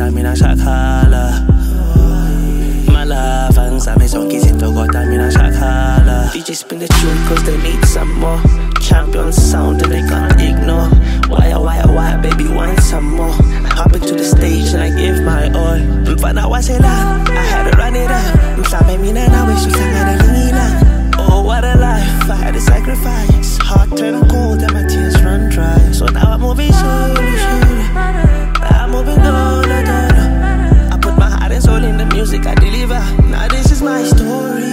kodwa mina shakhala. My love angizame zonke izinto kodwa mina shakhala. DJ spin the tune cause they need some more. Champion sound and they can't ignore. Why, baby, want some more. Hop into the stage and I give my all. Mfana wasela, I had to run it up. Mfame mina na wish usangana lingina. Oh, what a life, I had to sacrifice. Heart turn cold and my tears run dry. So now I'm moving slowly. I'm moving on. I put my heart and soul in the music I deliver. Now this is my story.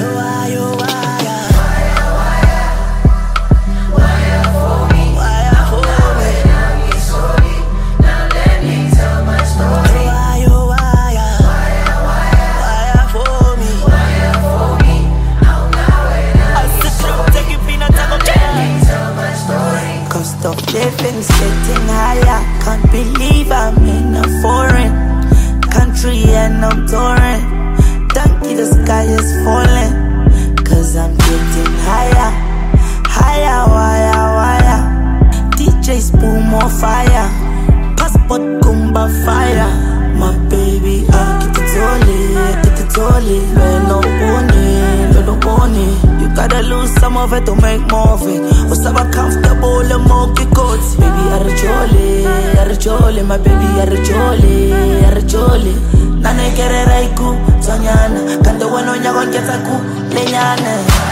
Cost of living's getting higher. Can't believe I'm in a foreign country and I'm touring. Thank you, the sky is falling. Cause I'm getting higher. Higher, wire. DJ's boom on fire. Passport kumba fire. My baby, I get it only. No bone. You gotta lose some of it to make more of it. Or some comfortable and monkey coats. Baby, arjole, my baby, arjole. Nane kere raiku, Tonyana. Kando wano nyagon ketaku, lenyane.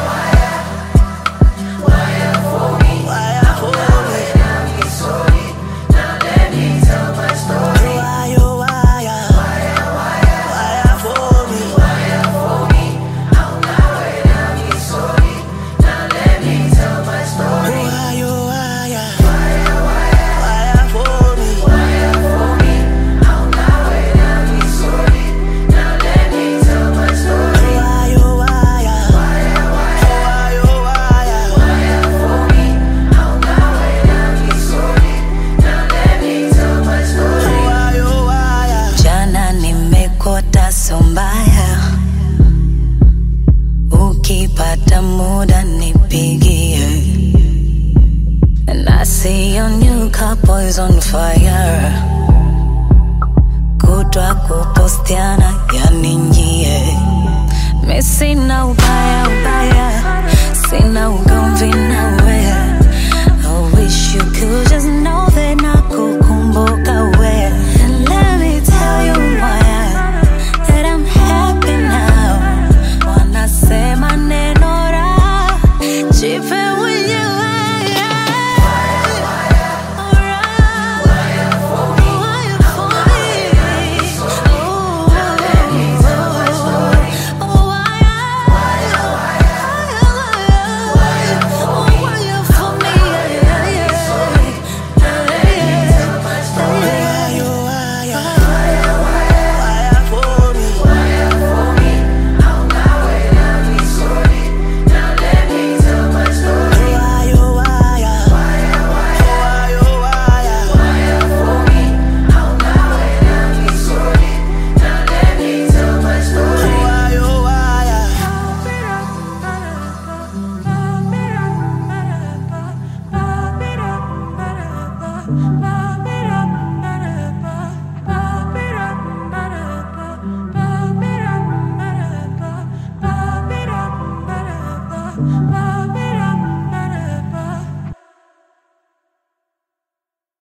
Ukipata muda nipigie. And I see your new couple is on fire. Kutwa kupostiana yani njie. Me sina ubaya, sina ugomvi nawe. I wish you could just know that nakukumbuka we. And let me tell you why that I'm happy now. Wanna say my name ora, jipe with you. Bye.